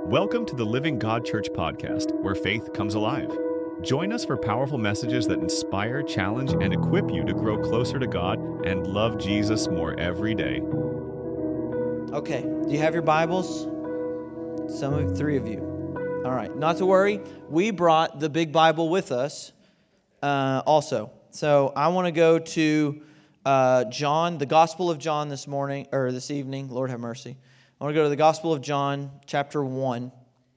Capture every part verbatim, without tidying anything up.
Welcome to the Living God Church podcast, where faith comes alive. Join us for powerful messages that inspire, challenge, and equip you to grow closer to God and love Jesus more every day. Okay, do you have your Bibles? Some of three of you. All right, not to worry. We brought the big Bible with us uh, also. So I want to go to uh, John, the Gospel of John this morning, or this evening. Lord have mercy. I want to go to the Gospel of John, chapter one.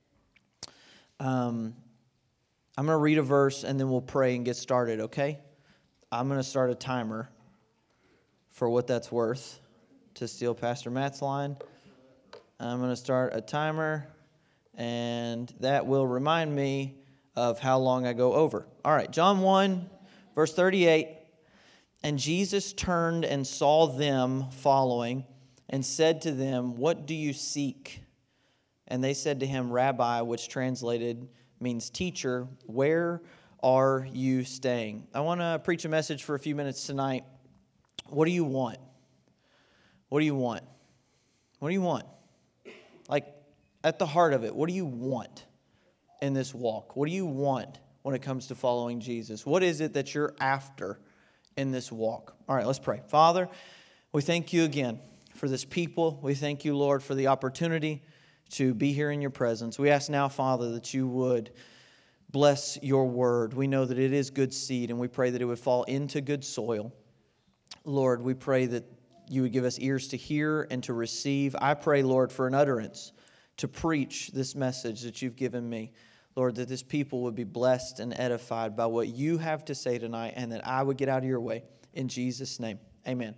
Um, I'm going to read a verse, and then we'll pray and get started, okay? I'm going to start a timer for what that's worth to steal Pastor Matt's line. I'm going to start a timer, and that will remind me of how long I go over. All right, John one, verse thirty-eight. And Jesus turned and saw them following, and said to them, "What do you seek?" And they said to him, "Rabbi," which translated means teacher, "where are you staying?" I want to preach a message for a few minutes tonight. What do you want? What do you want? What do you want? Like, at the heart of it, what do you want in this walk? What do you want when it comes to following Jesus? What is it that you're after in this walk? All right, let's pray. Father, we thank you again for this people. We thank you, Lord, for the opportunity to be here in your presence. We ask now, Father, that you would bless your word. We know that it is good seed, and we pray that it would fall into good soil. Lord, we pray that you would give us ears to hear and to receive. I pray, Lord, for an utterance to preach this message that you've given me. Lord, that this people would be blessed and edified by what you have to say tonight, and that I would get out of your way. In Jesus' name, amen.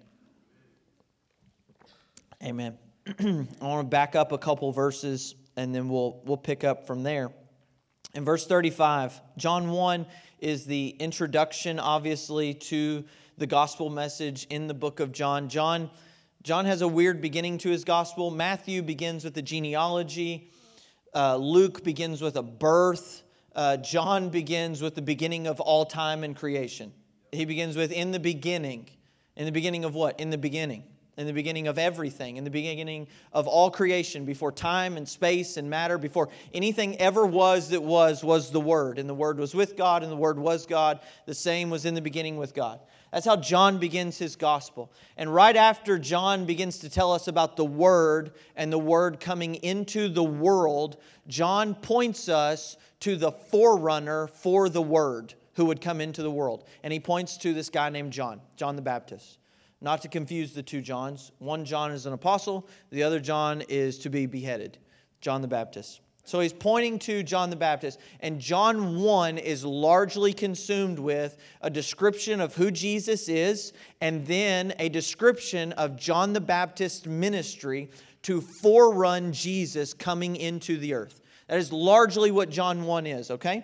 Amen. I want to back up a couple verses, and then we'll we'll pick up from there. In verse thirty-five, John one is the introduction, obviously, to the gospel message in the book of John. John, John has a weird beginning to his gospel. Matthew begins with a genealogy. Uh, Luke begins with a birth. Uh, John begins with the beginning of all time and creation. He begins with, in the beginning. In the beginning of what? In the beginning. In the beginning of everything, in the beginning of all creation, before time and space and matter, before anything ever was that was, was the Word. And the Word was with God, and the Word was God. The same was in the beginning with God. That's how John begins his gospel. And right after John begins to tell us about the Word and the Word coming into the world, John points us to the forerunner for the Word who would come into the world. And he points to this guy named John, John the Baptist. Not to confuse the two Johns. One John is an apostle. The other John is to be beheaded. John the Baptist. So he's pointing to John the Baptist. And John one is largely consumed with a description of who Jesus is, and then a description of John the Baptist's ministry to forerun Jesus coming into the earth. That is largely what John one is, okay?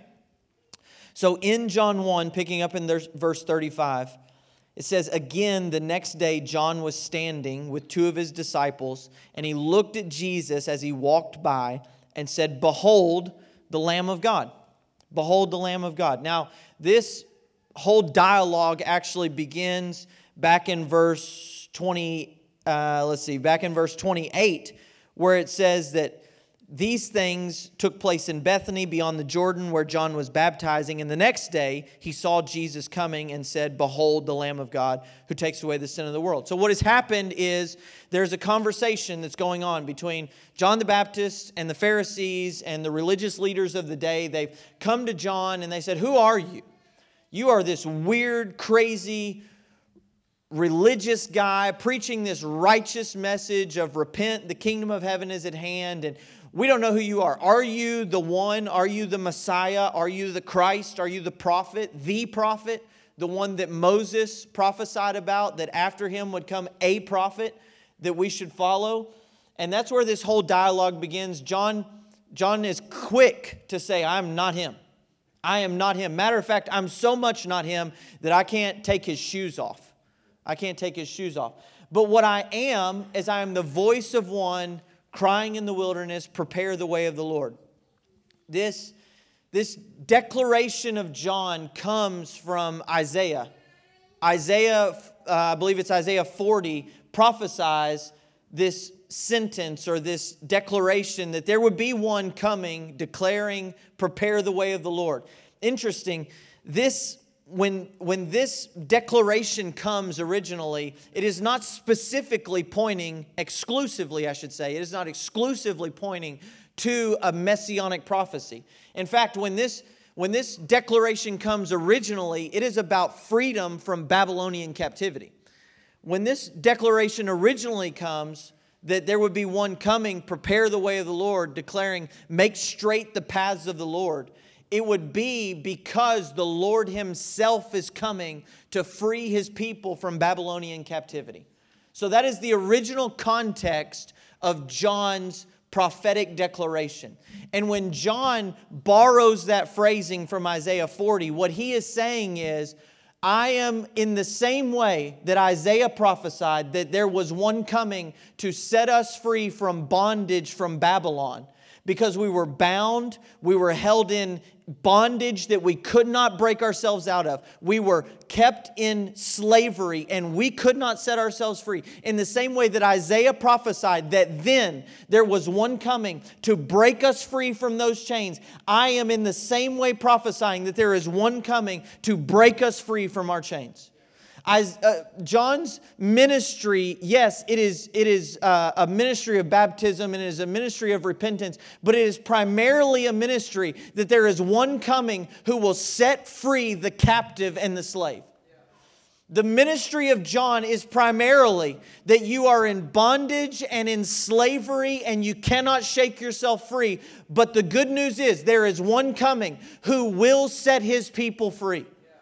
So in John one, picking up in verse thirty-five, it says, "Again, the next day, John was standing with two of his disciples, and he looked at Jesus as he walked by and said, 'Behold, the Lamb of God. Behold, the Lamb of God.'" Now, this whole dialogue actually begins back in verse twenty. Uh, let's see, back in verse twenty-eight, where it says that these things took place in Bethany beyond the Jordan where John was baptizing. And the next day he saw Jesus coming and said, "Behold, the Lamb of God who takes away the sin of the world." So what has happened is there's a conversation that's going on between John the Baptist and the Pharisees and the religious leaders of the day. They've come to John and they said, "Who are you? You are this weird, crazy, religious guy preaching this righteous message of repent, the kingdom of heaven is at hand, and we don't know who you are. Are you the one? Are you the Messiah? Are you the Christ? Are you the prophet? The prophet? The one that Moses prophesied about, that after him would come a prophet that we should follow?" And that's where this whole dialogue begins. John, John is quick to say, "I'm not him. I am not him. Matter of fact, I'm so much not him that I can't take his shoes off. I can't take his shoes off. But what I am is I am the voice of one crying in the wilderness, prepare the way of the Lord." This, this declaration of John comes from Isaiah. Isaiah, uh, I believe it's Isaiah forty, prophesies this sentence or this declaration that there would be one coming declaring, prepare the way of the Lord. Interesting, this when, when this declaration comes originally, it is not specifically pointing, exclusively I should say, it is not exclusively pointing to a messianic prophecy. In fact, when this When this declaration comes originally, it is about freedom from Babylonian captivity. When this declaration originally comes, that there would be one coming, prepare the way of the Lord, declaring, make straight the paths of the Lord, it would be because the Lord Himself is coming to free His people from Babylonian captivity. So that is the original context of John's prophetic declaration. And when John borrows that phrasing from Isaiah forty, what he is saying is, I am in the same way that Isaiah prophesied that there was one coming to set us free from bondage from Babylon. Because we were bound, we were held in bondage that we could not break ourselves out of. We were kept in slavery and we could not set ourselves free. In the same way that Isaiah prophesied that then there was one coming to break us free from those chains, I am in the same way prophesying that there is one coming to break us free from our chains. As, uh, John's ministry, yes, it is, it is uh, a ministry of baptism and it is a ministry of repentance, but it is primarily a ministry that there is one coming who will set free the captive and the slave. The ministry of John is primarily that you are in bondage and in slavery and you cannot shake yourself free. But the good news is there is one coming who will set His people free.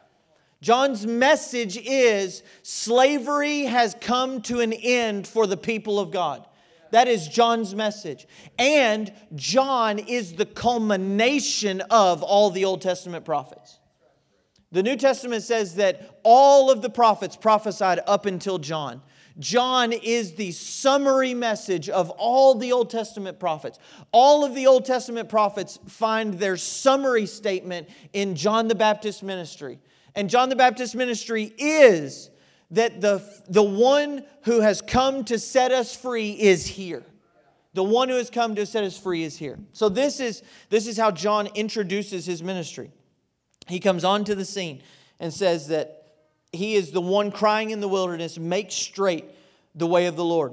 John's message is slavery has come to an end for the people of God. That is John's message. And John is the culmination of all the Old Testament prophets. The New Testament says that all of the prophets prophesied up until John. John is the summary message of all the Old Testament prophets. All of the Old Testament prophets find their summary statement in John the Baptist's ministry. And John the Baptist's ministry is that the, the one who has come to set us free is here. The one who has come to set us free is here. So this is, this is how John introduces his ministry. He comes onto the scene and says that he is the one crying in the wilderness, make straight the way of the Lord.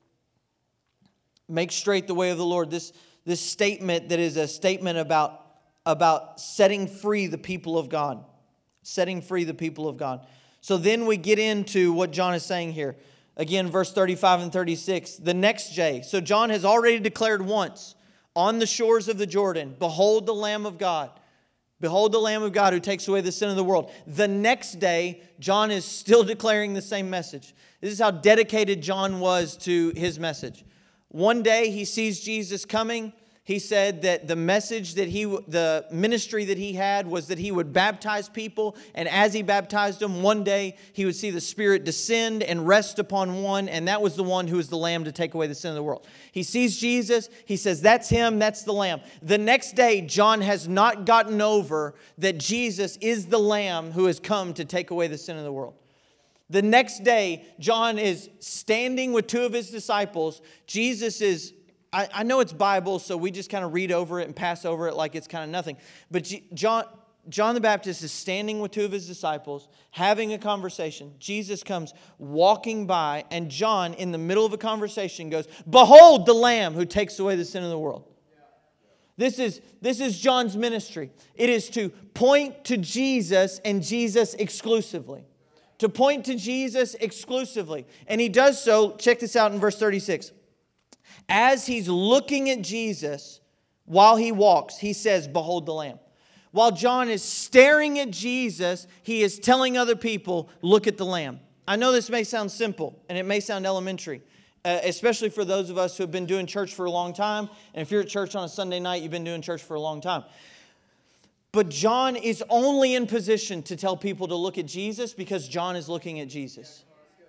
Make straight the way of the Lord. This, this statement that is a statement about, about setting free the people of God. Setting free the people of God. So then we get into what John is saying here. Again, verse thirty-five and thirty-six. The next day. So John has already declared once on the shores of the Jordan, behold the Lamb of God. Behold the Lamb of God who takes away the sin of the world. The next day, John is still declaring the same message. This is how dedicated John was to his message. One day he sees Jesus coming. He said that the message that he, the ministry that he had was that he would baptize people. And as he baptized them, one day he would see the Spirit descend and rest upon one. And that was the one who was the Lamb to take away the sin of the world. He sees Jesus. He says, that's him. That's the Lamb. The next day, John has not gotten over that Jesus is the Lamb who has come to take away the sin of the world. The next day, John is standing with two of his disciples. Jesus is I, I know it's Bible, so we just kind of read over it and pass over it like it's kind of nothing. But G- John, John the Baptist is standing with two of his disciples, having a conversation. Jesus comes walking by, and John, in the middle of a conversation, goes, behold the Lamb who takes away the sin of the world. This is, this is John's ministry. It is to point to Jesus and Jesus exclusively. To point to Jesus exclusively. And he does so, check this out in verse thirty-six. As he's looking at Jesus while he walks, he says, behold the Lamb. While John is staring at Jesus, he is telling other people, look at the Lamb. I know this may sound simple and it may sound elementary, uh, especially for those of us who have been doing church for a long time. And if you're at church on a Sunday night, you've been doing church for a long time. But John is only in position to tell people to look at Jesus because John is looking at Jesus.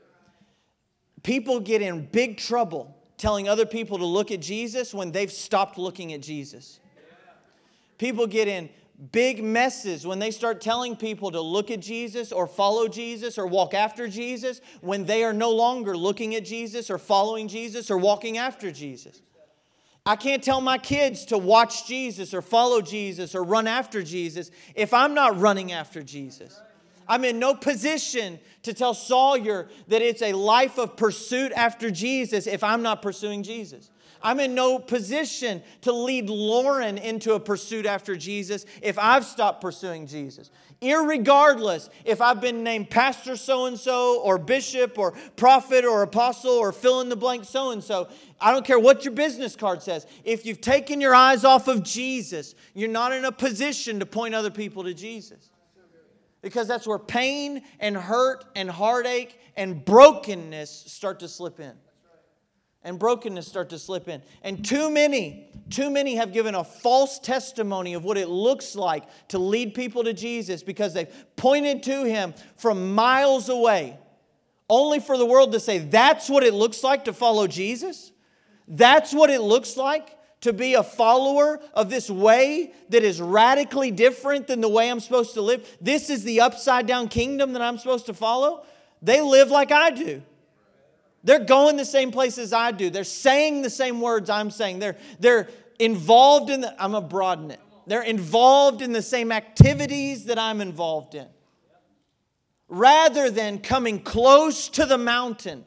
People get in big trouble telling other people to look at Jesus when they've stopped looking at Jesus. People get in big messes when they start telling people to look at Jesus or follow Jesus or walk after Jesus when they are no longer looking at Jesus or following Jesus or walking after Jesus. I can't tell my kids to watch Jesus or follow Jesus or run after Jesus if I'm not running after Jesus. I'm in no position to tell Sawyer that it's a life of pursuit after Jesus if I'm not pursuing Jesus. I'm in no position to lead Lauren into a pursuit after Jesus if I've stopped pursuing Jesus. Irregardless if I've been named pastor so-and-so or bishop or prophet or apostle or fill in the blank so-and-so. I don't care what your business card says. If you've taken your eyes off of Jesus, you're not in a position to point other people to Jesus. Because that's where pain and hurt and heartache and brokenness start to slip in. And brokenness start to slip in. And too many, too many have given a false testimony of what it looks like to lead people to Jesus because they've pointed to Him from miles away, only for the world to say, that's what it looks like to follow Jesus? That's what it looks like to be a follower of this way that is radically different than the way I'm supposed to live? This is the upside down kingdom that I'm supposed to follow? They live like I do. They're going the same places I do. They're saying the same words I'm saying. They're, they're involved in the, I'm going to broaden it. They're involved in the same activities that I'm involved in. Rather than coming close to the mountain,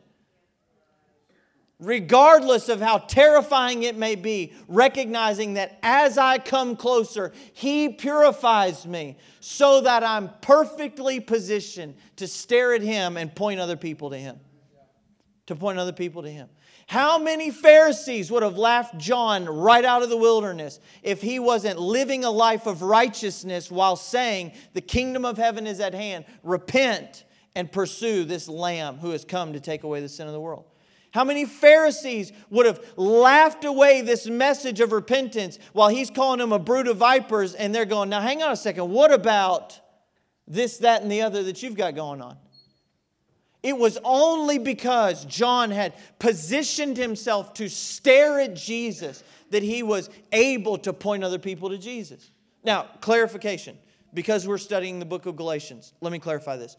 regardless of how terrifying it may be, recognizing that as I come closer, He purifies me so that I'm perfectly positioned to stare at Him and point other people to Him. To point other people to Him. How many Pharisees would have laughed John right out of the wilderness if he wasn't living a life of righteousness while saying the kingdom of heaven is at hand? Repent and pursue this Lamb who has come to take away the sin of the world. How many Pharisees would have laughed away this message of repentance while He's calling them a brood of vipers, and they're going, now hang on a second, what about this, that, and the other that you've got going on? It was only because John had positioned himself to stare at Jesus that he was able to point other people to Jesus. Now, clarification, because we're studying the book of Galatians, let me clarify this.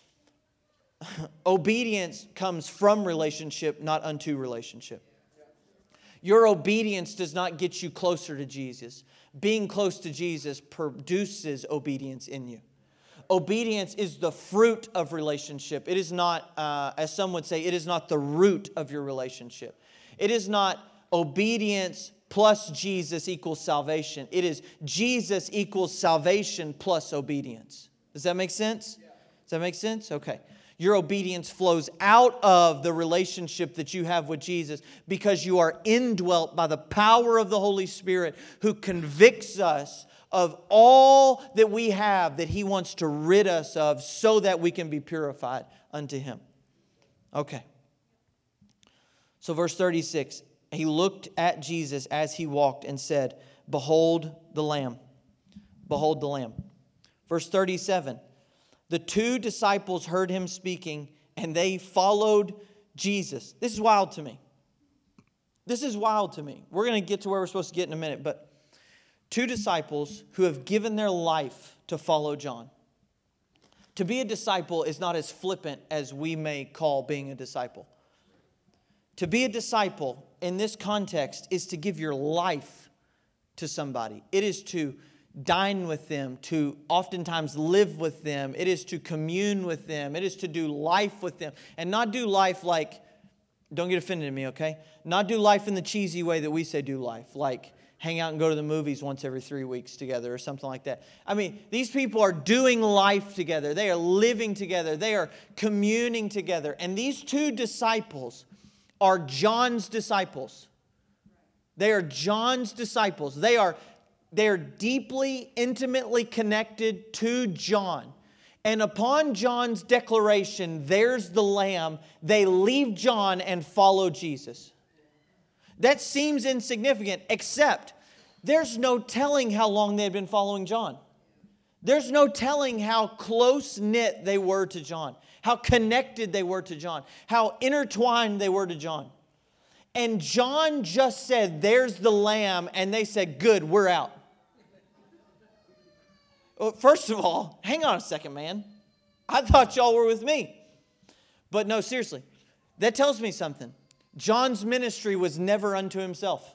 Obedience comes from relationship, not unto relationship. Your obedience does not get you closer to Jesus. Being close to Jesus produces obedience in you. Obedience is the fruit of relationship. It is not, uh, as some would say, it is not the root of your relationship. It is not obedience plus Jesus equals salvation. It is Jesus equals salvation plus obedience. Does that make sense? Does that make sense? Okay. Your obedience flows out of the relationship that you have with Jesus because you are indwelt by the power of the Holy Spirit who convicts us of all that we have that He wants to rid us of so that we can be purified unto Him. Okay. So verse thirty-six, He looked at Jesus as He walked and said, behold the Lamb. Behold the Lamb. Verse thirty-seven, the two disciples heard Him speaking and they followed Jesus. This is wild to me. This is wild to me. We're going to get to where we're supposed to get in a minute, but two disciples who have given their life to follow John. To be a disciple is not as flippant as we may call being a disciple. To be a disciple in this context is to give your life to somebody. It is to dine with them, to oftentimes live with them. It is to commune with them. It is to do life with them. And not do life like, don't get offended at me, okay? Not do life in the cheesy way that we say do life, like hang out and go to the movies once every three weeks together or something like that. I mean, these people are doing life together. They are living together. They are communing together. And these two disciples are John's disciples. They are John's disciples. They are, they are deeply, intimately connected to John. And upon John's declaration, there's the Lamb, they leave John and follow Jesus. That seems insignificant, except there's no telling how long they had been following John. There's no telling how close-knit they were to John, how connected they were to John, how intertwined they were to John. And John just said, there's the Lamb, and they said, good, we're out. Well, first of all, hang on a second, man. I thought y'all were with me. But no, seriously, that tells me something. John's ministry was never unto himself.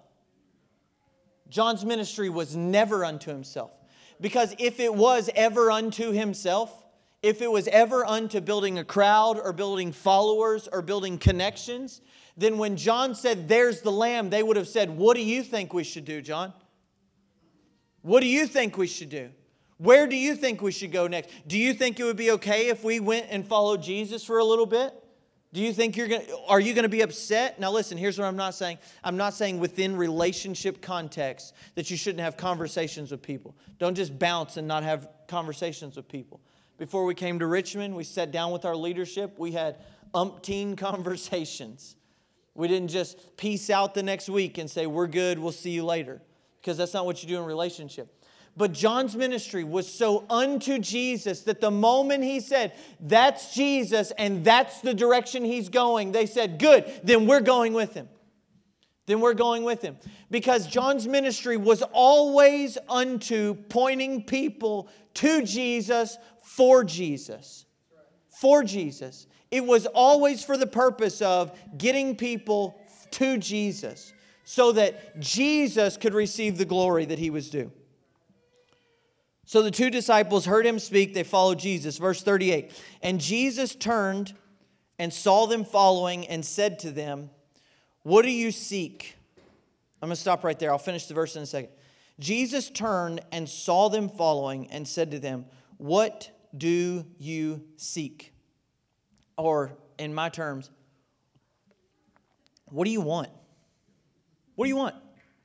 John's ministry was never unto himself. Because if it was ever unto himself, if it was ever unto building a crowd or building followers or building connections, then when John said, there's the Lamb, they would have said, what do you think we should do, John? What do you think we should do? Where do you think we should go next? Do you think it would be okay if we went and followed Jesus for a little bit? Do you think you're going to, are you going to be upset? Now listen, here's what I'm not saying. I'm not saying within relationship context that you shouldn't have conversations with people. Don't just bounce and not have conversations with people. Before we came to Richmond, we sat down with our leadership. We had umpteen conversations. We didn't just peace out the next week and say, we're good, we'll see you later. Because that's not what you do in a relationship. But John's ministry was so unto Jesus that the moment he said, that's Jesus and that's the direction he's going, they said, good, then we're going with him. Then we're going with him. Because John's ministry was always unto pointing people to Jesus, for Jesus. For Jesus. It was always for the purpose of getting people to Jesus so that Jesus could receive the glory that he was due. So the two disciples heard him speak. They followed Jesus. Verse thirty-eight. And Jesus turned and saw them following and said to them, what do you seek? I'm going to stop right there. I'll finish the verse in a second. Jesus turned and saw them following and said to them, what do you seek? Or in my terms, what do you want? What do you want?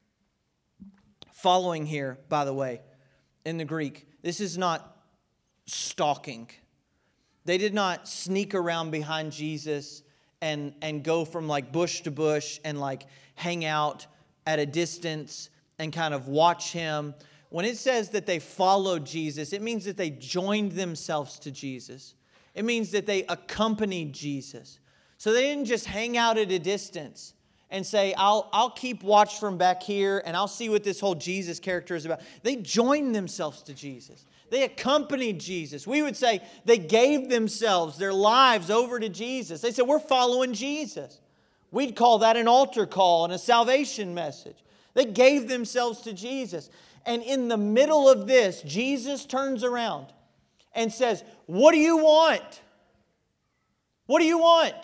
Following here, by the way, in the Greek, this is not stalking. They did not sneak around behind Jesus and, and go from like bush to bush and like hang out at a distance and kind of watch him. When it says that they followed Jesus, it means that they joined themselves to Jesus. It means that they accompanied Jesus. So they didn't just hang out at a distance and say, I'll, I'll keep watch from back here and I'll see what this whole Jesus character is about. They joined themselves to Jesus. They accompanied Jesus. We would say they gave themselves, their lives over to Jesus. They said, we're following Jesus. We'd call that an altar call and a salvation message. They gave themselves to Jesus. And in the middle of this, Jesus turns around and says, what do you want? What do you want?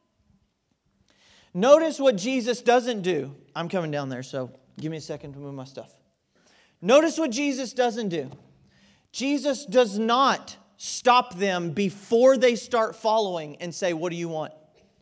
Notice what Jesus doesn't do. I'm coming down there, so give me a second to move my stuff. Notice what Jesus doesn't do. Jesus does not stop them before they start following and say, what do you want?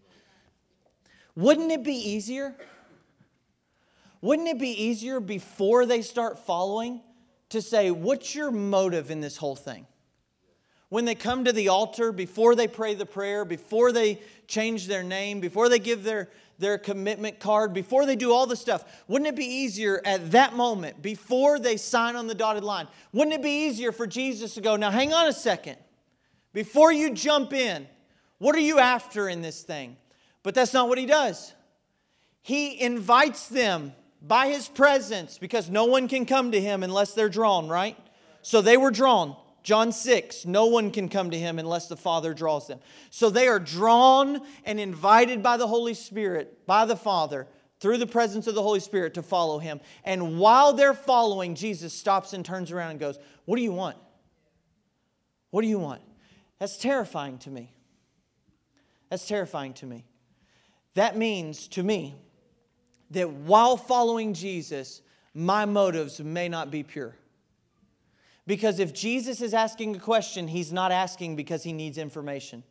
Wouldn't it be easier? Wouldn't it be easier before they start following to say, what's your motive in this whole thing? When they come to the altar, before they pray the prayer, before they change their name, before they give their, their commitment card, before they do all the stuff, wouldn't it be easier at that moment, before they sign on the dotted line, wouldn't it be easier for Jesus to go, now hang on a second, before you jump in, what are you after in this thing? But that's not what he does. He invites them by his presence, because no one can come to him unless they're drawn, right? So they were drawn. John six, no one can come to him unless the Father draws them. So they are drawn and invited by the Holy Spirit, by the Father, through the presence of the Holy Spirit to follow him. And while they're following, Jesus stops and turns around and goes, what do you want? What do you want? That's terrifying to me. That's terrifying to me. That means to me that while following Jesus, my motives may not be pure. Because if Jesus is asking a question, he's not asking because he needs information.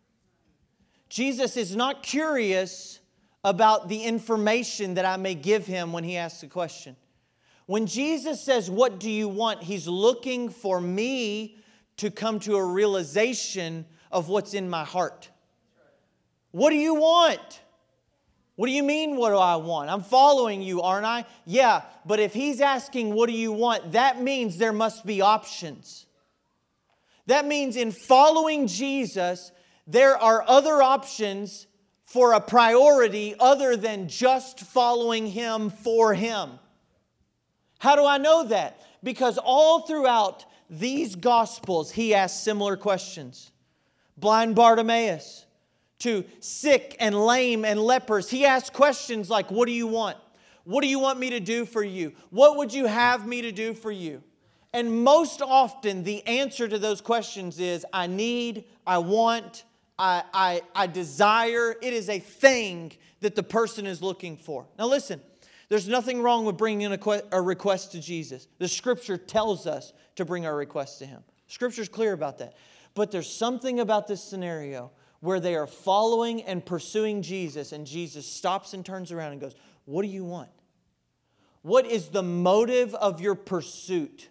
Jesus is not curious about the information that I may give him when he asks a question. When Jesus says, what do you want? He's looking for me to come to a realization of what's in my heart. What do you want? What do you mean, what do I want? I'm following you, aren't I? Yeah, but if he's asking, what do you want? That means there must be options. That means in following Jesus, there are other options for a priority other than just following him for him. How do I know that? Because all throughout these Gospels, he asked similar questions. Blind Bartimaeus, to sick and lame and lepers, he asked questions like, what do you want? What do you want me to do for you? What would you have me to do for you? And most often, the answer to those questions is, I need, I want, I, I, I desire. It is a thing that the person is looking for. Now listen, there's nothing wrong with bringing a, que- a request to Jesus. The Scripture tells us to bring our requests to Him. Scripture's clear about that. But there's something about this scenario where they are following and pursuing Jesus, and Jesus stops and turns around and goes, what do you want? What is the motive of your pursuit?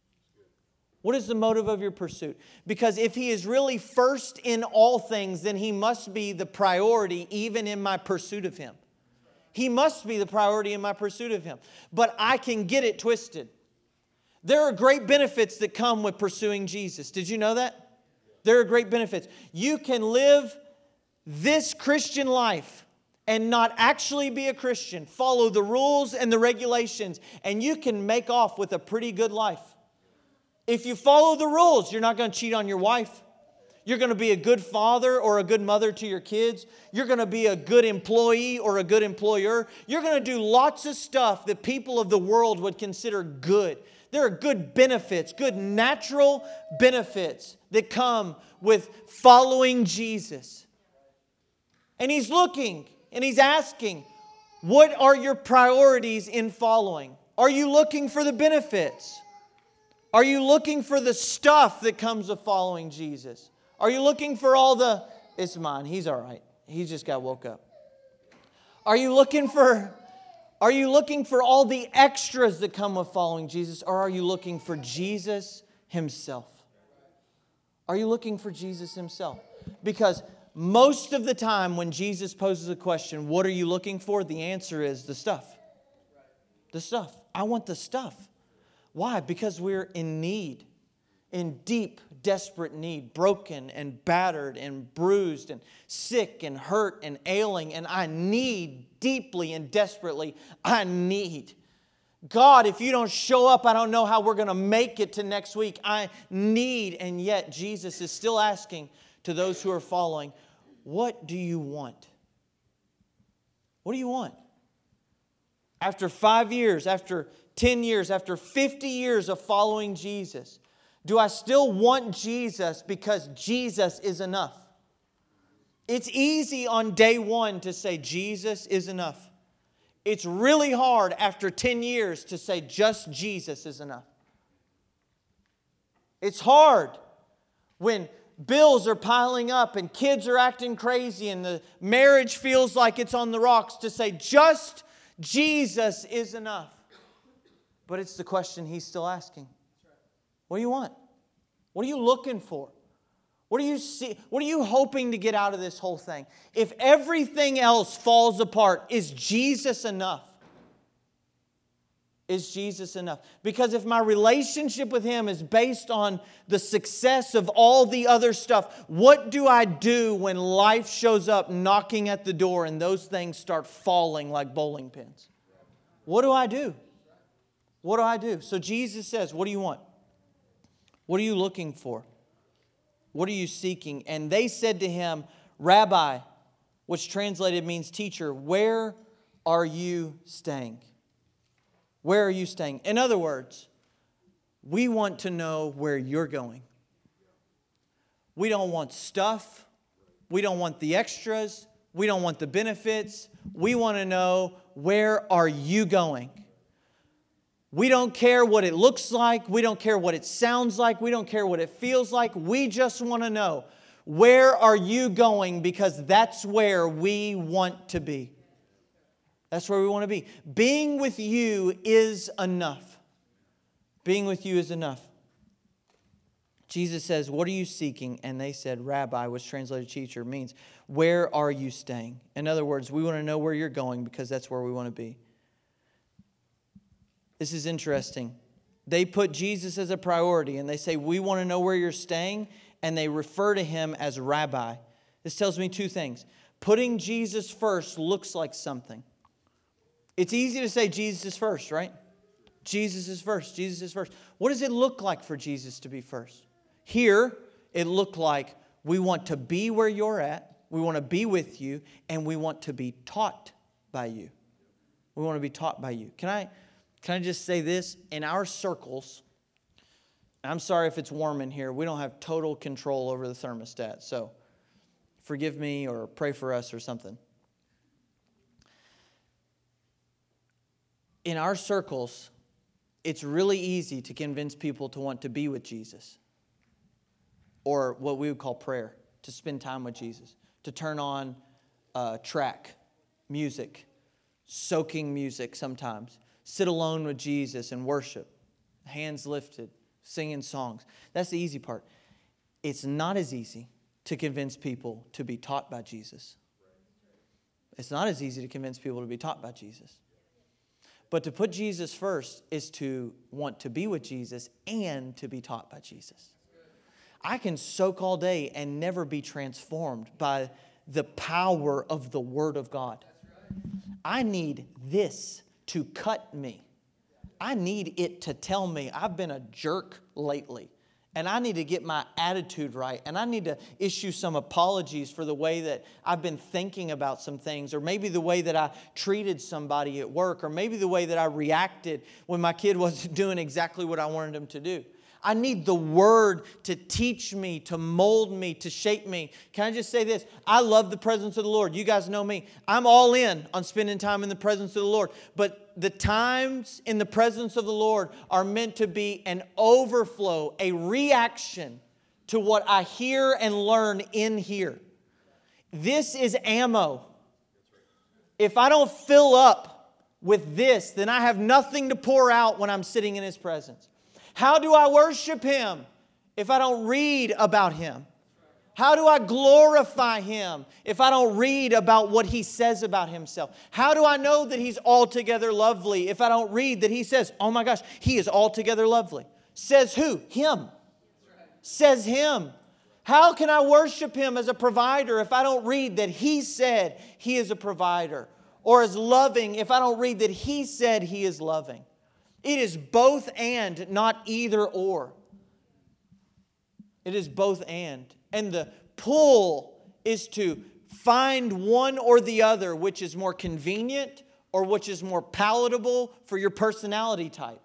What is the motive of your pursuit? Because if He is really first in all things, then He must be the priority even in my pursuit of Him. He must be the priority in my pursuit of Him. But I can get it twisted. There are great benefits that come with pursuing Jesus. Did you know that? There are great benefits. You can live this Christian life and not actually be a Christian. Follow the rules and the regulations, and you can make off with a pretty good life. If you follow the rules, you're not going to cheat on your wife. You're going to be a good father or a good mother to your kids. You're going to be a good employee or a good employer. You're going to do lots of stuff that people of the world would consider good. There are good benefits, good natural benefits that come with following Jesus. And He's looking and He's asking, what are your priorities in following? Are you looking for the benefits? Are you looking for the stuff that comes with following Jesus? Are you looking for all the, it's mine, he's all right. He just got woke up. Are you looking for, are you looking for all the extras that come with following Jesus? Or are you looking for Jesus Himself? Are you looking for Jesus Himself? Because most of the time when Jesus poses a question, what are you looking for? The answer is the stuff. The stuff. I want the stuff. Why? Because we're in need, in deep, desperate need, broken and battered and bruised and sick and hurt and ailing. And I need deeply and desperately, I need. God, if you don't show up, I don't know how we're going to make it to next week. I need. And yet Jesus is still asking to those who are following, what do you want? What do you want? After five years, after ten years, after fifty years of following Jesus, do I still want Jesus because Jesus is enough? It's easy on day one to say Jesus is enough. It's really hard after ten years to say just Jesus is enough. It's hard when bills are piling up and kids are acting crazy and the marriage feels like it's on the rocks to say just Jesus is enough. But it's the question He's still asking. What do you want? What are you looking for? What are you see, what are you hoping to get out of this whole thing? If everything else falls apart, is Jesus enough? Is Jesus enough? Because if my relationship with Him is based on the success of all the other stuff, what do I do when life shows up knocking at the door and those things start falling like bowling pins? What do I do? What do I do? So Jesus says, what do you want? What are you looking for? What are you seeking? And they said to Him, Rabbi, which translated means teacher, where are you staying? Where are you staying? In other words, we want to know where you're going. We don't want stuff. We don't want the extras. We don't want the benefits. We want to know, where are you going? We don't care what it looks like. We don't care what it sounds like. We don't care what it feels like. We just want to know, where are you going? Because that's where we want to be. That's where we want to be. Being with you is enough. Being with you is enough. Jesus says, what are you seeking? And they said, Rabbi, which translated teacher, means, where are you staying? In other words, we want to know where you're going because that's where we want to be. This is interesting. They put Jesus as a priority and they say, we want to know where you're staying, and they refer to Him as Rabbi. This tells me two things. Putting Jesus first looks like something. It's easy to say Jesus is first, right? Jesus is first. Jesus is first. What does it look like for Jesus to be first? Here, it looked like we want to be where you're at. We want to be with you. And we want to be taught by you. We want to be taught by you. Can I, can I just say this? In our circles, I'm sorry if it's warm in here. We don't have total control over the thermostat. So forgive me or pray for us or something. In our circles, it's really easy to convince people to want to be with Jesus. Or what we would call prayer, to spend time with Jesus. To turn on uh, track, music, soaking music sometimes. Sit alone with Jesus and worship. Hands lifted, singing songs. That's the easy part. It's not as easy to convince people to be taught by Jesus. It's not as easy to convince people to be taught by Jesus. But to put Jesus first is to want to be with Jesus and to be taught by Jesus. I can soak all day and never be transformed by the power of the Word of God. I need this to cut me. I need it to tell me I've been a jerk lately. And I need to get my attitude right. And I need to issue some apologies for the way that I've been thinking about some things. Or maybe the way that I treated somebody at work. Or maybe the way that I reacted when my kid wasn't doing exactly what I wanted him to do. I need the Word to teach me, to mold me, to shape me. Can I just say this? I love the presence of the Lord. You guys know me. I'm all in on spending time in the presence of the Lord. But the times in the presence of the Lord are meant to be an overflow, a reaction to what I hear and learn in here. This is ammo. If I don't fill up with this, then I have nothing to pour out when I'm sitting in His presence. How do I worship Him if I don't read about Him? How do I glorify Him if I don't read about what He says about Himself? How do I know that He's altogether lovely if I don't read that He says, oh my gosh, He is altogether lovely? Says who? Him. Says Him. How can I worship Him as a provider if I don't read that He said He is a provider? Or as loving if I don't read that He said He is loving? It is both and, not either or. It is both and. And the pull is to find one or the other, which is more convenient or which is more palatable for your personality type.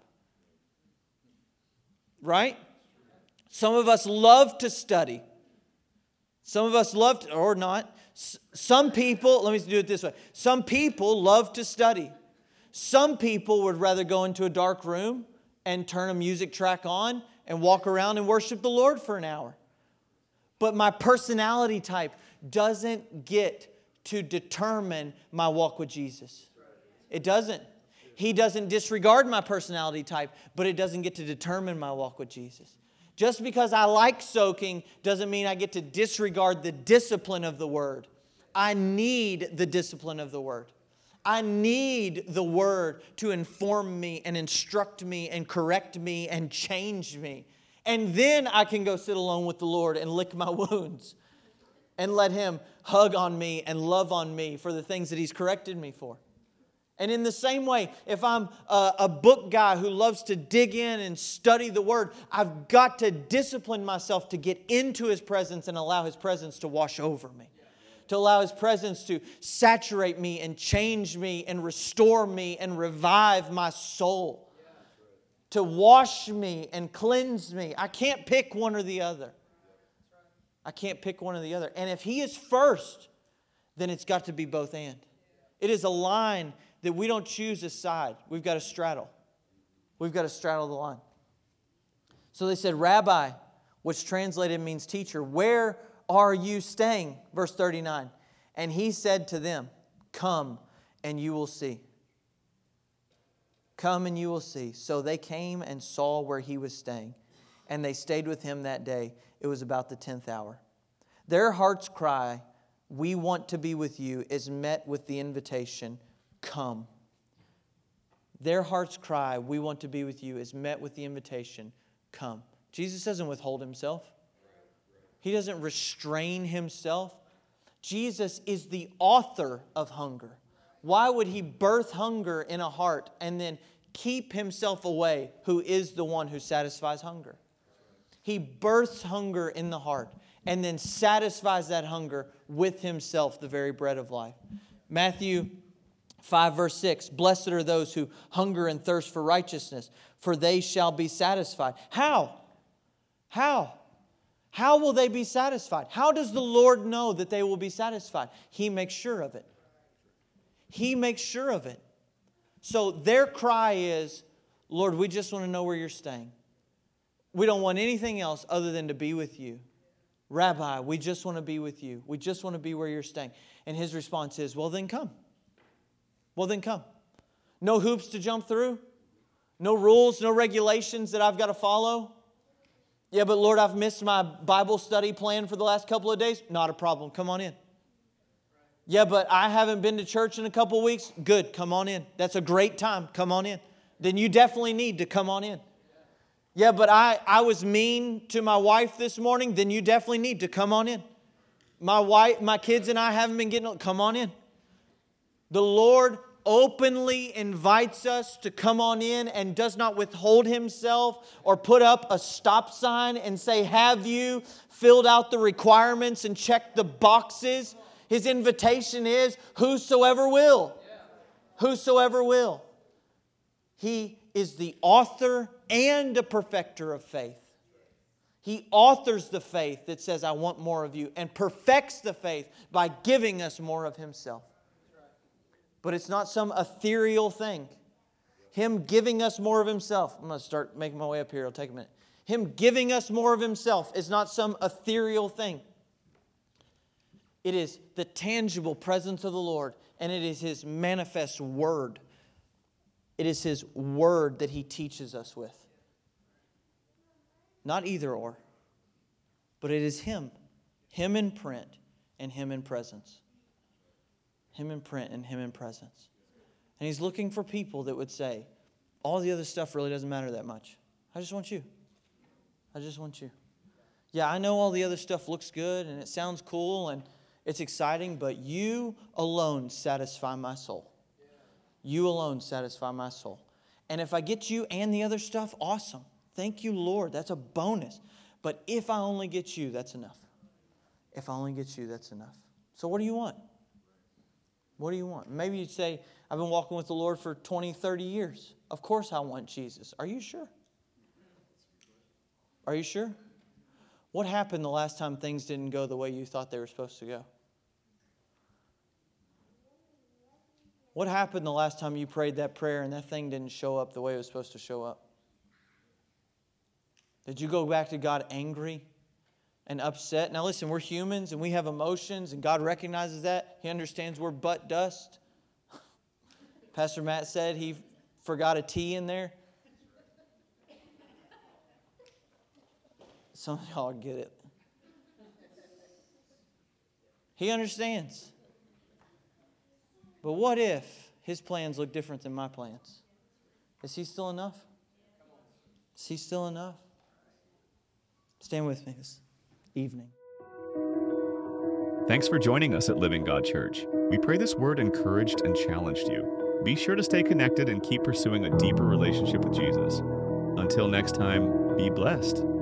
Right? Some of us love to study. Some of us love to, or not. Some people, let me do it this way. Some people love to study. Some people would rather go into a dark room and turn a music track on and walk around and worship the Lord for an hour. But my personality type doesn't get to determine my walk with Jesus. It doesn't. He doesn't disregard my personality type, but it doesn't get to determine my walk with Jesus. Just because I like soaking doesn't mean I get to disregard the discipline of the Word. I need the discipline of the Word. I need the Word to inform me and instruct me and correct me and change me. And then I can go sit alone with the Lord and lick my wounds and let Him hug on me and love on me for the things that He's corrected me for. And in the same way, if I'm a, a book guy who loves to dig in and study the Word, I've got to discipline myself to get into His presence and allow His presence to wash over me. To allow His presence to saturate me and change me and restore me and revive my soul. To wash me and cleanse me. I can't pick one or the other. I can't pick one or the other. And if He is first, then it's got to be both and. It is a line that we don't choose a side. We've got to straddle. We've got to straddle the line. So they said, Rabbi, which translated means teacher, where are you staying? Verse thirty-nine. And He said to them, come and you will see. Come and you will see. So they came and saw where He was staying. And they stayed with Him that day. It was about the tenth hour. Their heart's cry, we want to be with you, is met with the invitation, come. Their heart's cry, we want to be with you, is met with the invitation, come. Jesus doesn't withhold Himself. He doesn't restrain Himself. Jesus is the author of hunger. Why would He birth hunger in a heart and then keep himself away who is the one who satisfies hunger. He births hunger in the heart and then satisfies that hunger with himself, the very bread of life. Matthew five verse six, blessed are those who hunger and thirst for righteousness, for they shall be satisfied. How? How? How will they be satisfied? How does the Lord know that they will be satisfied? He makes sure of it. He makes sure of it. So their cry is, Lord, we just want to know where you're staying. We don't want anything else other than to be with you. Rabbi, we just want to be with you. We just want to be where you're staying. And his response is, well, then come. Well, then come. No hoops to jump through. No rules, no regulations that I've got to follow. Yeah, but Lord, I've missed my Bible study plan for the last couple of days. Not a problem. Come on in. Yeah, but I haven't been to church in a couple of weeks. Good. Come on in. That's a great time. Come on in. Then you definitely need to come on in. Yeah, but I, I was mean to my wife this morning. Then you definitely need to come on in. My wife, my kids and I haven't been getting... Come on in. The Lord openly invites us to come on in and does not withhold himself or put up a stop sign and say, have you filled out the requirements and checked the boxes? His invitation is, whosoever will. Whosoever will. He is the author and the perfecter of faith. He authors the faith that says, I want more of you, and perfects the faith by giving us more of himself. But it's not some ethereal thing. Him giving us more of himself. I'm going to start making my way up here. It'll take a minute. Him giving us more of himself is not some ethereal thing. It is the tangible presence of the Lord, and it is his manifest word. It is his word that he teaches us with. Not either or, but it is him. Him in print and him in presence. Him in print and him in presence. And he's looking for people that would say, all the other stuff really doesn't matter that much. I just want you. I just want you. Yeah, I know all the other stuff looks good and it sounds cool and it's exciting, but you alone satisfy my soul. You alone satisfy my soul. And if I get you and the other stuff, awesome. Thank you, Lord. That's a bonus. But if I only get you, that's enough. If I only get you, that's enough. So what do you want? What do you want? Maybe you'd say, I've been walking with the Lord for twenty, thirty years. Of course I want Jesus. Are you sure? Are you sure? What happened the last time things didn't go the way you thought they were supposed to go? What happened the last time you prayed that prayer and that thing didn't show up the way it was supposed to show up? Did you go back to God angry and upset? Now listen, we're humans and we have emotions and God recognizes that. He understands we're butt dust. Pastor Matt said he forgot a T in there. Some of y'all get it. He understands. But what if his plans look different than my plans? Is he still enough? Is he still enough? Stand with me this evening. Thanks for joining us at Living God Church. We pray this word encouraged and challenged you. Be sure to stay connected and keep pursuing a deeper relationship with Jesus. Until next time, be blessed.